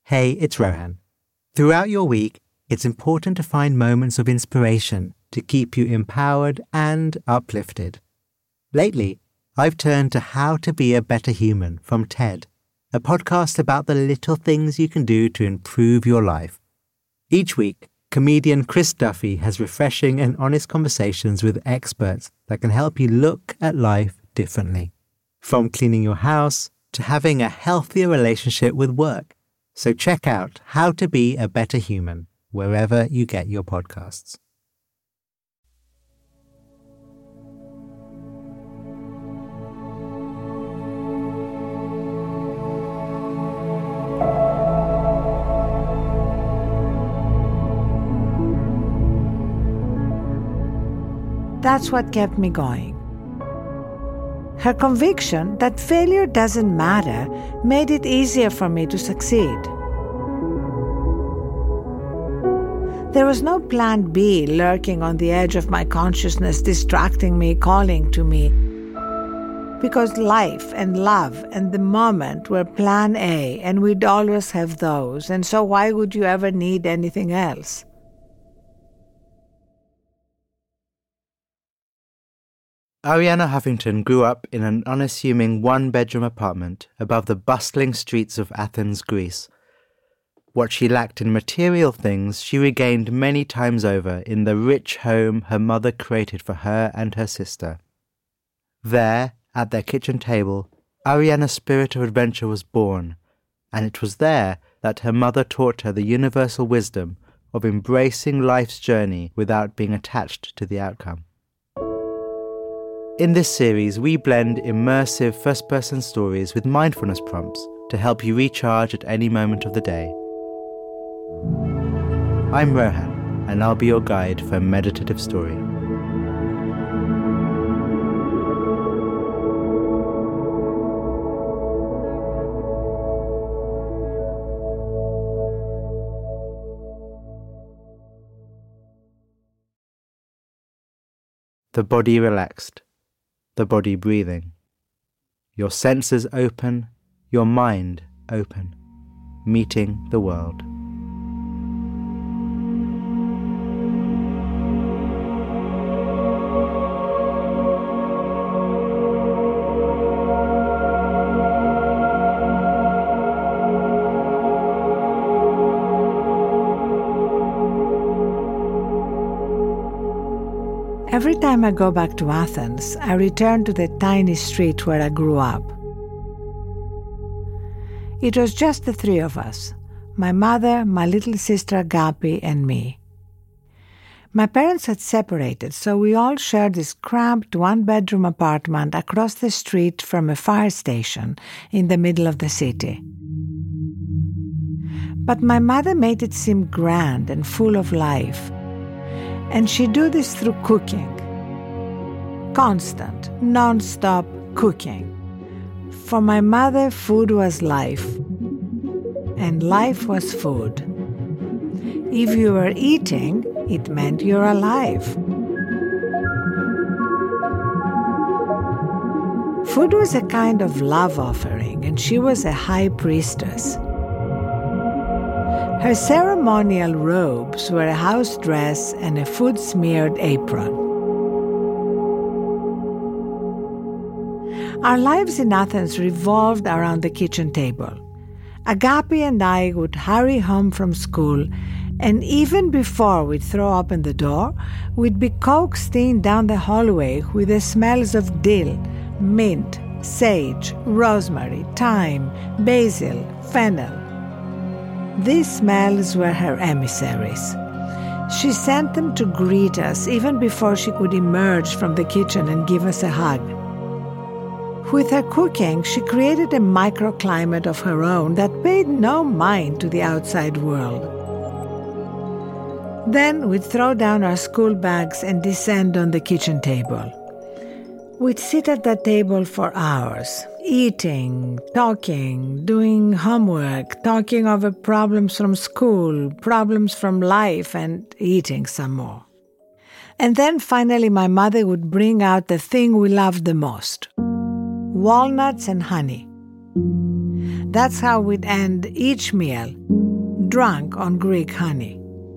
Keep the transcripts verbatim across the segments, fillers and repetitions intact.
Hey, it's Rohan. Throughout your week, it's important to find moments of inspiration to keep you empowered and uplifted. Lately, I've turned to How to Be a Better Human from TED, a podcast about the little things you can do to improve your life. Each week, comedian Chris Duffy has refreshing and honest conversations with experts that can help you look at life differently. From cleaning your house to having a healthier relationship with work. So check out How to Be a Better Human wherever you get your podcasts. That's what kept me going. Her conviction that failure doesn't matter made it easier for me to succeed. There was no plan B lurking on the edge of my consciousness, distracting me, calling to me. Because life and love and the moment were plan A, and we'd always have those, and so why would you ever need anything else? Arianna Huffington grew up in an unassuming one-bedroom apartment above the bustling streets of Athens, Greece. What she lacked in material things, she regained many times over in the rich home her mother created for her and her sister. There, at their kitchen table, Arianna's spirit of adventure was born, and it was there that her mother taught her the universal wisdom of embracing life's journey without being attached to the outcome. In this series, we blend immersive first-person stories with mindfulness prompts to help you recharge at any moment of the day. I'm Rohan, and I'll be your guide for a meditative story. The body relaxed. The body breathing. Your senses open, your mind open, meeting the world. Every time I go back to Athens, I return to the tiny street where I grew up. It was just the three of us, my mother, my little sister Agapi, and me. My parents had separated, so we all shared this cramped one-bedroom apartment across the street from a fire station in the middle of the city. But my mother made it seem grand and full of life. And she'd do this through cooking. Constant, non-stop cooking. For my mother, food was life. And life was food. If you were eating, it meant you're alive. Food was a kind of love offering, and she was a high priestess. Her ceremonial robes were a house dress and a food-smeared apron. Our lives in Athens revolved around the kitchen table. Agapi and I would hurry home from school, and even before we'd throw open the door, we'd be coaxed in down the hallway with the smells of dill, mint, sage, rosemary, thyme, basil, fennel. These smells were her emissaries. She sent them to greet us even before she could emerge from the kitchen and give us a hug. With her cooking, she created a microclimate of her own that paid no mind to the outside world. Then we'd throw down our school bags and descend on the kitchen table. We'd sit at that table for hours, eating, talking, doing homework, talking over problems from school, problems from life, and eating some more. And then finally my mother would bring out the thing we loved the most, walnuts and honey. That's how we'd end each meal, drunk on Greek honey.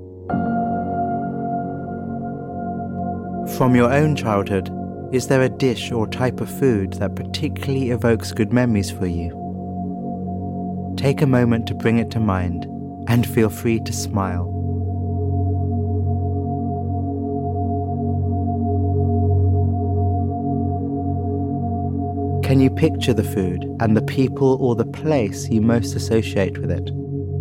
From your own childhood, is there a dish or type of food that particularly evokes good memories for you? Take a moment to bring it to mind and feel free to smile. Can you picture the food and the people or the place you most associate with it?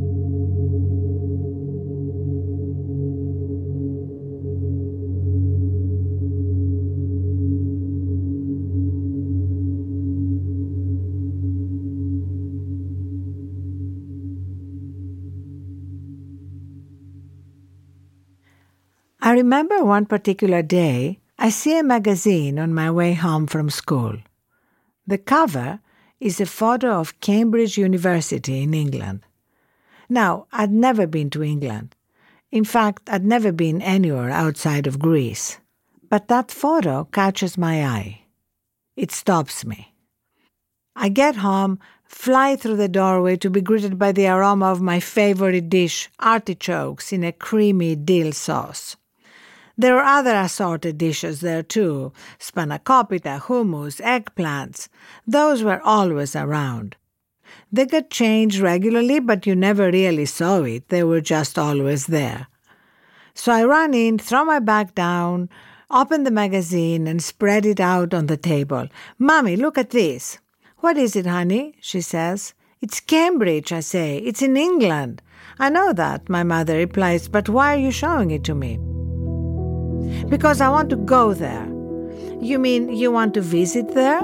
I remember one particular day, I see a magazine on my way home from school. The cover is a photo of Cambridge University in England. Now, I'd never been to England. In fact, I'd never been anywhere outside of Greece. But that photo catches my eye. It stops me. I get home, fly through the doorway to be greeted by the aroma of my favorite dish, artichokes in a creamy dill sauce. There are other assorted dishes there too, spanakopita, hummus, eggplants. Those were always around. They got changed regularly, but you never really saw it. They were just always there. So I run in, throw my bag down, open the magazine and spread it out on the table. "Mommy, look at this." "What is it, honey?" she says. "It's Cambridge," I say. "It's in England." "I know that," my mother replies, "but why are you showing it to me?" "Because I want to go there." "You mean you want to visit there?"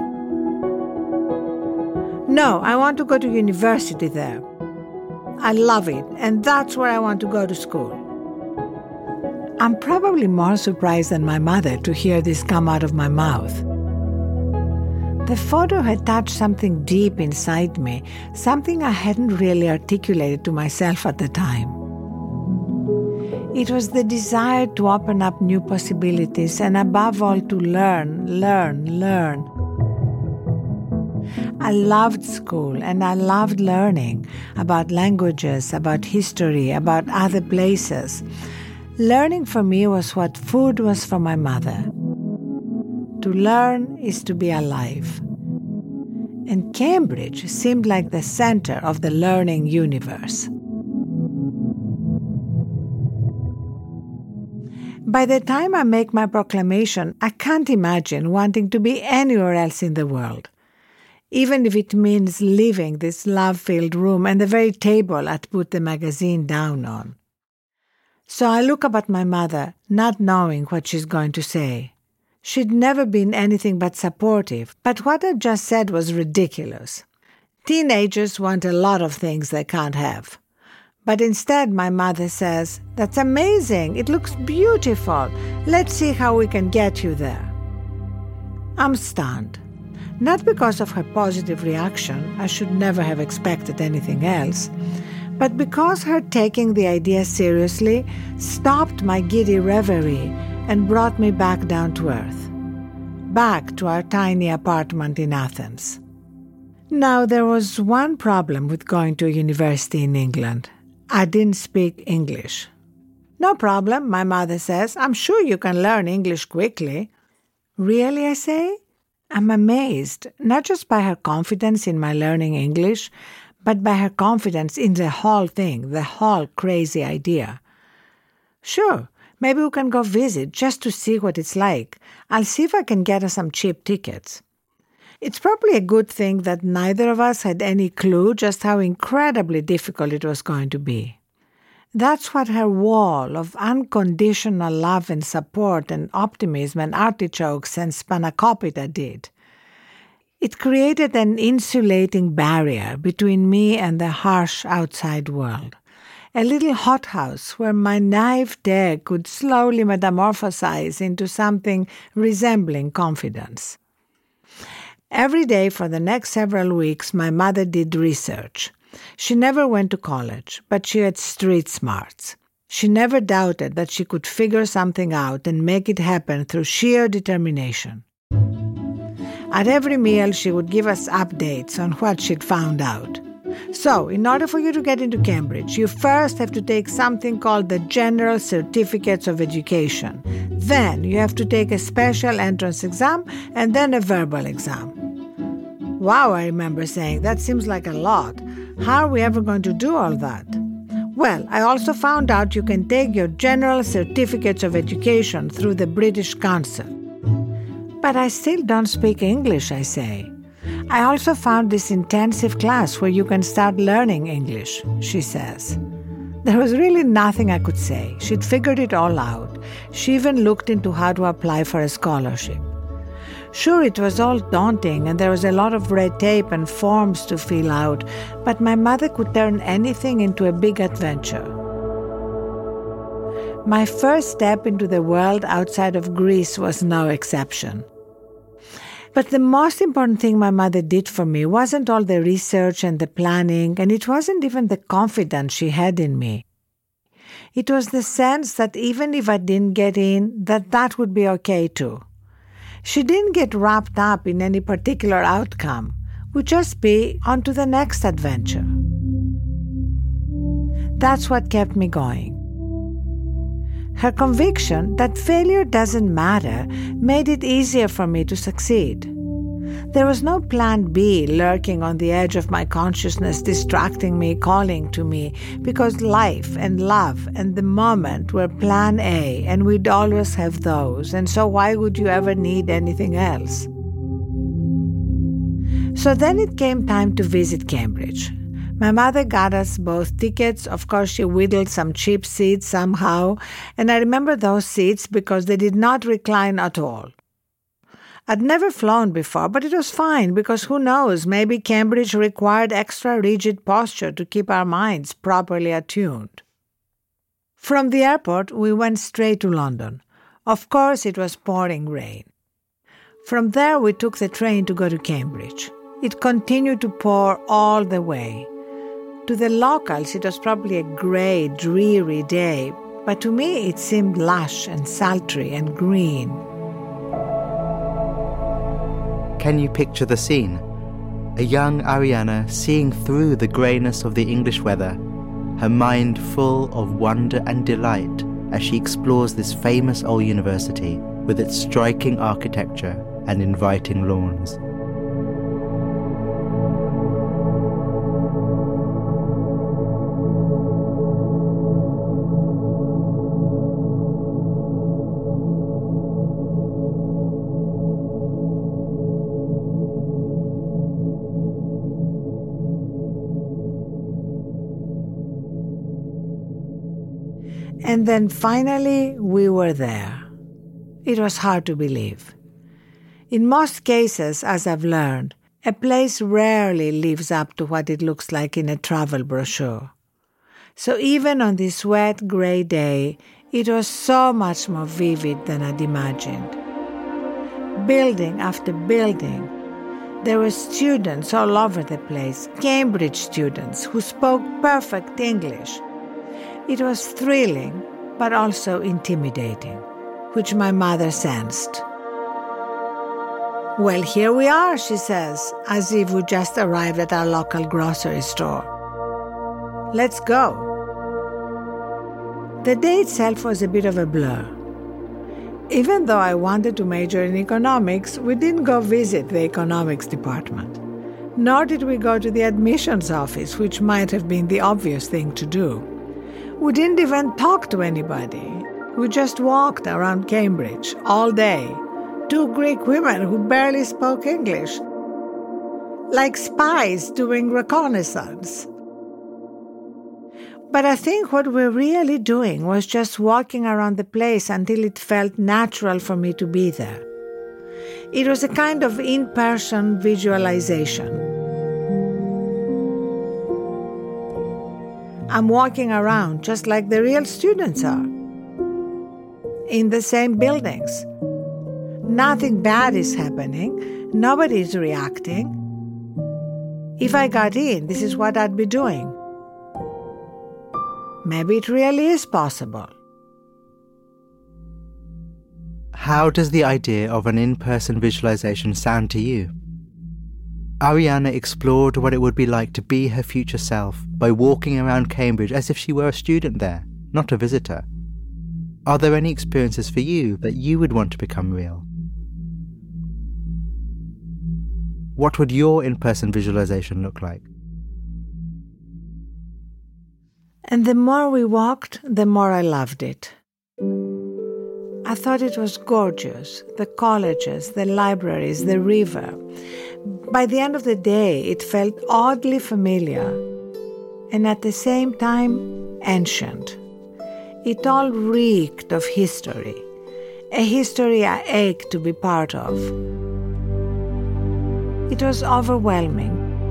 "No, I want to go to university there. I love it, and that's where I want to go to school." I'm probably more surprised than my mother to hear this come out of my mouth. The photo had touched something deep inside me, something I hadn't really articulated to myself at the time. It was the desire to open up new possibilities and above all to learn, learn, learn. I loved school and I loved learning about languages, about history, about other places. Learning for me was what food was for my mother. To learn is to be alive. And Cambridge seemed like the center of the learning universe. By the time I make my proclamation, I can't imagine wanting to be anywhere else in the world, even if it means leaving this love-filled room and the very table I'd put the magazine down on. So I look up at my mother, not knowing what she's going to say. She'd never been anything but supportive, but what I just said was ridiculous. Teenagers want a lot of things they can't have. But instead, my mother says, "That's amazing, it looks beautiful, let's see how we can get you there." I'm stunned. Not because of her positive reaction, I should never have expected anything else, but because her taking the idea seriously stopped my giddy reverie and brought me back down to earth, back to our tiny apartment in Athens. Now, there was one problem with going to a university in England. I didn't speak English. "No problem," my mother says. "I'm sure you can learn English quickly." "Really?" I say. I'm amazed, not just by her confidence in my learning English, but by her confidence in the whole thing, the whole crazy idea. "Sure, maybe we can go visit just to see what it's like. I'll see if I can get us some cheap tickets." It's probably a good thing that neither of us had any clue just how incredibly difficult it was going to be. That's what her wall of unconditional love and support and optimism and artichokes and spanakopita did. It created an insulating barrier between me and the harsh outside world. A little hothouse where my naive dare could slowly metamorphosize into something resembling confidence. Every day for the next several weeks, my mother did research. She never went to college, but she had street smarts. She never doubted that she could figure something out and make it happen through sheer determination. At every meal, she would give us updates on what she'd found out. So, in order for you to get into Cambridge, you first have to take something called the General Certificates of Education. Then you have to take a special entrance exam and then a verbal exam. Wow, I remember saying, that seems like a lot. How are we ever going to do all that? Well, I also found out you can take your General Certificates of Education through the British Council. But I still don't speak English, I say. I also found this intensive class where you can start learning English, she says. There was really nothing I could say. She'd figured it all out. She even looked into how to apply for a scholarship. Sure, it was all daunting and there was a lot of red tape and forms to fill out, but my mother could turn anything into a big adventure. My first step into the world outside of Greece was no exception. But the most important thing my mother did for me wasn't all the research and the planning, and it wasn't even the confidence she had in me. It was the sense that even if I didn't get in, that that would be okay too. She didn't get wrapped up in any particular outcome. We'd just be on to the next adventure. That's what kept me going. Her conviction that failure doesn't matter made it easier for me to succeed. There was no plan B lurking on the edge of my consciousness, distracting me, calling to me, because life and love and the moment were plan A, and we'd always have those, and so why would you ever need anything else? So then it came time to visit Cambridge. My mother got us both tickets. Of course, she whittled some cheap seats somehow, and I remember those seats because they did not recline at all. I'd never flown before, but it was fine because who knows, maybe Cambridge required extra rigid posture to keep our minds properly attuned. From the airport, we went straight to London. Of course, it was pouring rain. From there, we took the train to go to Cambridge. It continued to pour all the way. To the locals, it was probably a grey, dreary day, but to me it seemed lush and sultry and green. Can you picture the scene? A young Ariana seeing through the greyness of the English weather, her mind full of wonder and delight as she explores this famous old university with its striking architecture and inviting lawns. And then finally, we were there. It was hard to believe. In most cases, as I've learned, a place rarely lives up to what it looks like in a travel brochure. So even on this wet, grey day, it was so much more vivid than I'd imagined. Building after building, there were students all over the place, Cambridge students who spoke perfect English. It was thrilling, but also intimidating, which my mother sensed. Well, here we are, she says, as if we just arrived at our local grocery store. Let's go. The day itself was a bit of a blur. Even though I wanted to major in economics, we didn't go visit the economics department. Nor did we go to the admissions office, which might have been the obvious thing to do. We didn't even talk to anybody. We just walked around Cambridge all day. Two Greek women who barely spoke English. Like spies doing reconnaissance. But I think what we're really doing was just walking around the place until it felt natural for me to be there. It was a kind of in-person visualization. I'm walking around just like the real students are. In the same buildings. Nothing bad is happening. Nobody is reacting. If I got in, this is what I'd be doing. Maybe it really is possible. How does the idea of an in-person visualization sound to you? Arianna explored what it would be like to be her future self by walking around Cambridge as if she were a student there, not a visitor. Are there any experiences for you that you would want to become real? What would your in-person visualization look like? And the more we walked, the more I loved it. I thought it was gorgeous, the colleges, the libraries, the river. By the end of the day, it felt oddly familiar and at the same time ancient. It all reeked of history, a history I ached to be part of. It was overwhelming,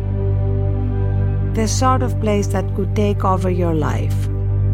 the sort of place that could take over your life.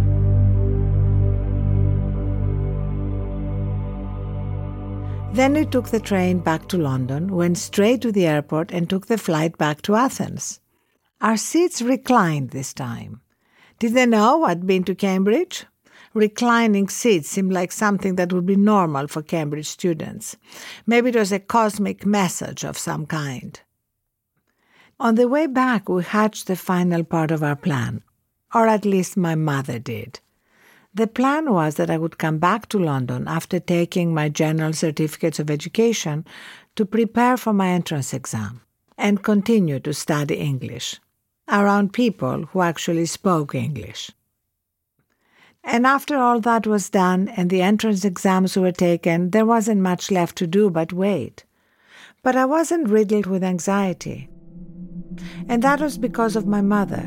Then we took the train back to London, went straight to the airport and took the flight back to Athens. Our seats reclined this time. Did they know I'd been to Cambridge? Reclining seats seemed like something that would be normal for Cambridge students. Maybe it was a cosmic message of some kind. On the way back, we hatched the final part of our plan, or at least my mother did. The plan was that I would come back to London after taking my general certificates of education to prepare for my entrance exam and continue to study English around people who actually spoke English. And after all that was done and the entrance exams were taken, there wasn't much left to do but wait. But I wasn't riddled with anxiety. And that was because of my mother.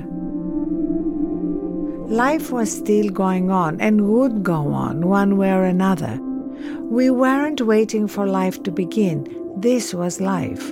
Life was still going on and would go on one way or another. We weren't waiting for life to begin. This was life.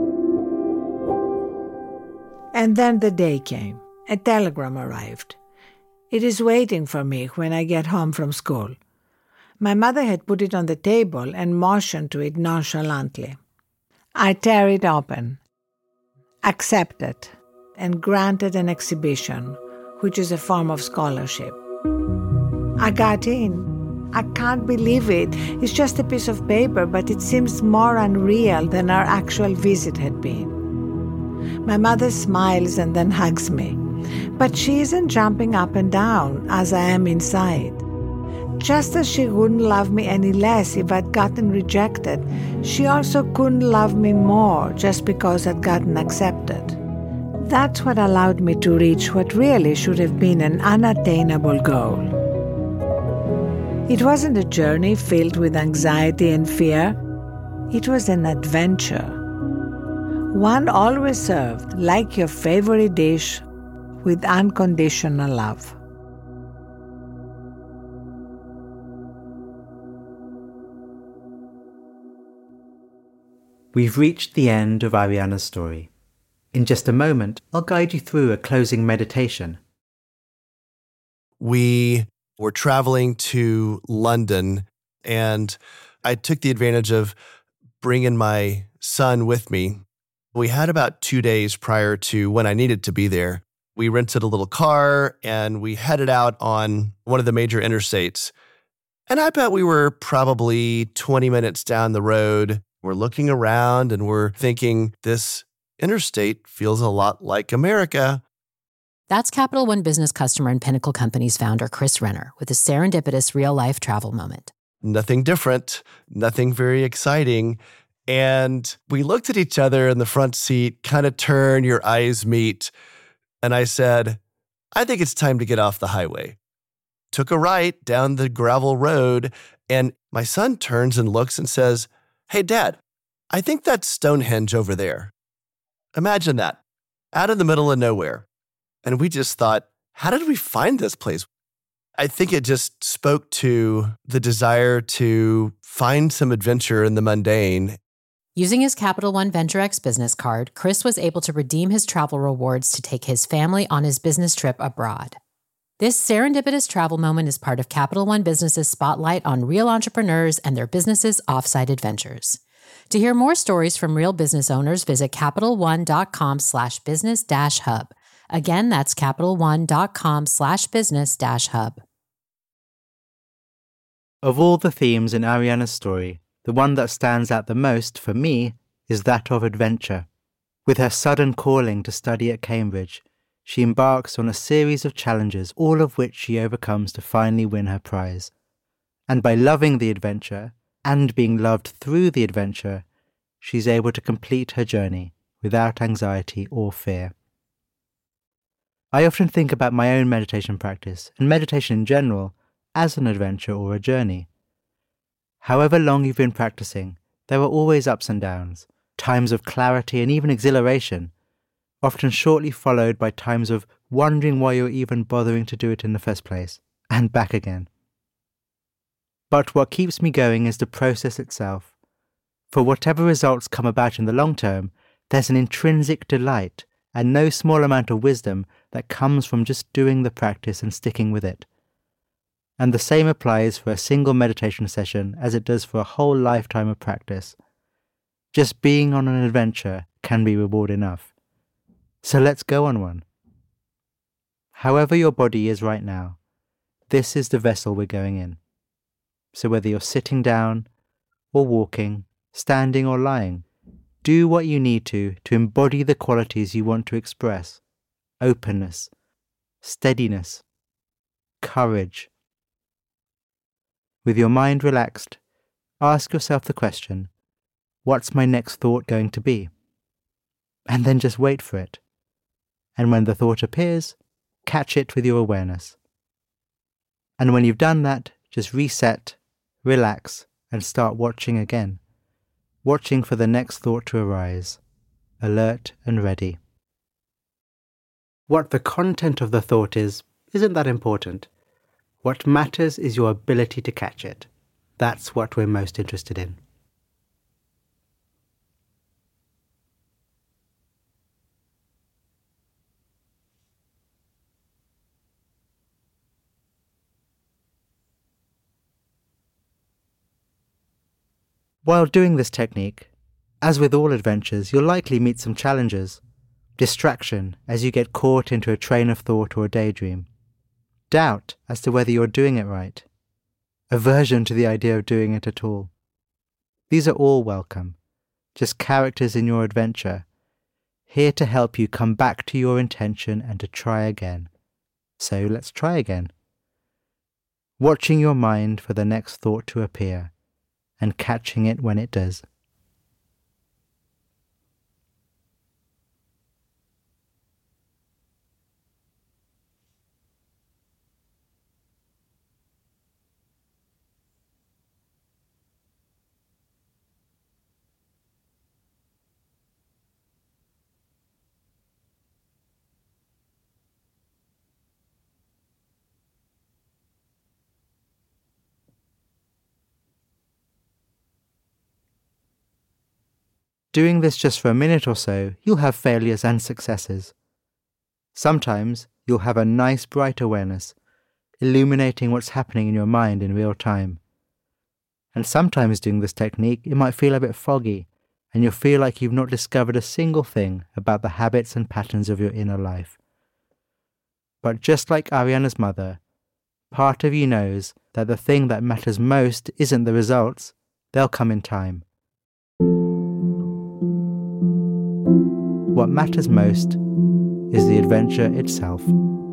And then the day came. A telegram arrived. It is waiting for me when I get home from school. My mother had put it on the table and motioned to it nonchalantly. I tear it open, accepted, and granted an exhibition, which is a form of scholarship. I got in. I can't believe it. It's just a piece of paper, but it seems more unreal than our actual visit had been. My mother smiles and then hugs me. But she isn't jumping up and down as I am inside. Just as she wouldn't love me any less if I'd gotten rejected, she also couldn't love me more just because I'd gotten accepted. That's what allowed me to reach what really should have been an unattainable goal. It wasn't a journey filled with anxiety and fear. It was an adventure. One always served like your favorite dish with unconditional love. We've reached the end of Arianna's story. In just a moment, I'll guide you through a closing meditation. We were traveling to London, and I took the advantage of bringing my son with me. We had about two days prior to when I needed to be there. We rented a little car, and we headed out on one of the major interstates. And I bet we were probably twenty minutes down the road. We're looking around, and we're thinking, this interstate feels a lot like America. That's Capital One business customer and Pinnacle Companies founder Chris Renner with a serendipitous real-life travel moment. Nothing different, nothing very exciting. And we looked at each other in the front seat, kind of turn, your eyes meet. And I said, I think it's time to get off the highway. Took a right down the gravel road, and my son turns and looks and says, hey, Dad, I think that's Stonehenge over there. Imagine that, out in the middle of nowhere. And we just thought, how did we find this place? I think it just spoke to the desire to find some adventure in the mundane. Using his Capital One Venture X business card, Chris was able to redeem his travel rewards to take his family on his business trip abroad. This serendipitous travel moment is part of Capital One Business's spotlight on real entrepreneurs and their businesses' offsite adventures. To hear more stories from real business owners, visit CapitalOne.com slash business dash hub. Again, that's CapitalOne.com slash business dash hub. Of all the themes in Arianna's story, the one that stands out the most for me is that of adventure. With her sudden calling to study at Cambridge, she embarks on a series of challenges, all of which she overcomes to finally win her prize. And by loving the adventure, and being loved through the adventure, she's able to complete her journey without anxiety or fear. I often think about my own meditation practice, and meditation in general, as an adventure or a journey. However long you've been practicing, there are always ups and downs, times of clarity and even exhilaration, often shortly followed by times of wondering why you're even bothering to do it in the first place, and back again. But what keeps me going is the process itself. For whatever results come about in the long term, there's an intrinsic delight and no small amount of wisdom that comes from just doing the practice and sticking with it. And the same applies for a single meditation session as it does for a whole lifetime of practice. Just being on an adventure can be reward enough. So let's go on one. However your body is right now, this is the vessel we're going in. So whether you're sitting down or walking, standing or lying, do what you need to to embody the qualities you want to express: openness, steadiness, courage. With your mind relaxed, ask yourself the question, what's my next thought going to be? And then just wait for it. And when the thought appears, catch it with your awareness. And when you've done that, just reset, relax, and start watching again. Watching for the next thought to arise, alert and ready. What the content of the thought is, isn't that important. What matters is your ability to catch it. That's what we're most interested in. While doing this technique, as with all adventures, you'll likely meet some challenges. Distraction as you get caught into a train of thought or a daydream. Doubt as to whether you're doing it right. Aversion to the idea of doing it at all. These are all welcome, just characters in your adventure, here to help you come back to your intention and to try again. So let's try again. Watching your mind for the next thought to appear, and catching it when it does. Doing this just for a minute or so, you'll have failures and successes. Sometimes you'll have a nice bright awareness, illuminating what's happening in your mind in real time. And sometimes doing this technique, it might feel a bit foggy, and you'll feel like you've not discovered a single thing about the habits and patterns of your inner life. But just like Ariana's mother, part of you knows that the thing that matters most isn't the results, they'll come in time. What matters most is the adventure itself.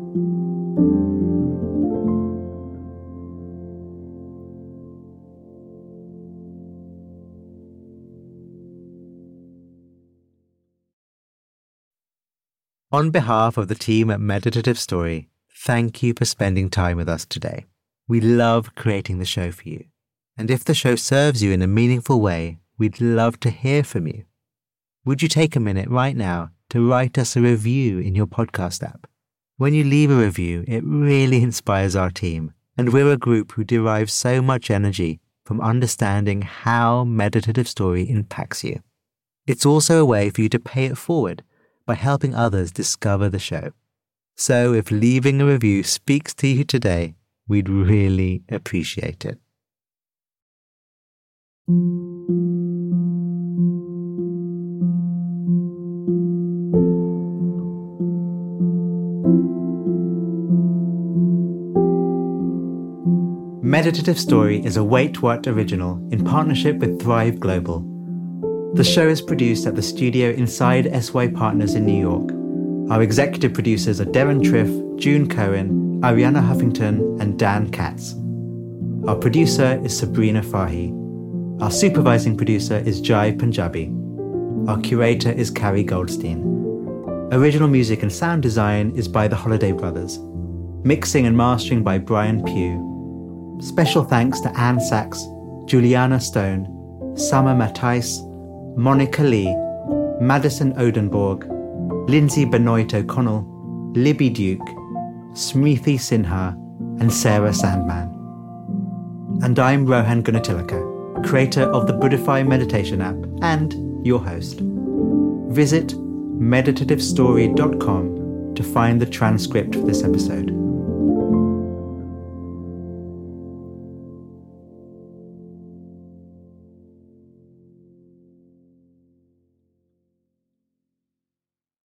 On behalf of the team at Meditative Story, thank you for spending time with us today. We love creating the show for you. And if the show serves you in a meaningful way, we'd love to hear from you. Would you take a minute right now to write us a review in your podcast app? When you leave a review, it really inspires our team, and we're a group who derive so much energy from understanding how Meditative Story impacts you. It's also a way for you to pay it forward by helping others discover the show. So if leaving a review speaks to you today, we'd really appreciate it. Meditative Story is a Wait What original in partnership with Thrive Global. The show is produced at the studio inside S Y Partners in New York. Our executive producers are Darren Triff, June Cohen, Ariana Huffington, and Dan Katz. Our producer is Sabrina Fahi. Our supervising producer is Jai Punjabi. Our curator is Carrie Goldstein. Original music and sound design is by the Holiday Brothers. Mixing and mastering by Brian Pugh. Special thanks to Anne Sachs, Juliana Stone, Summer Matthijs, Monica Lee, Madison Odenborg, Lindsay Benoit O'Connell, Libby Duke, Smriti Sinha, and Sarah Sandman. And I'm Rohan Gunatilaka, creator of the Buddhify meditation app and your host. Visit meditative story dot com to find the transcript for this episode.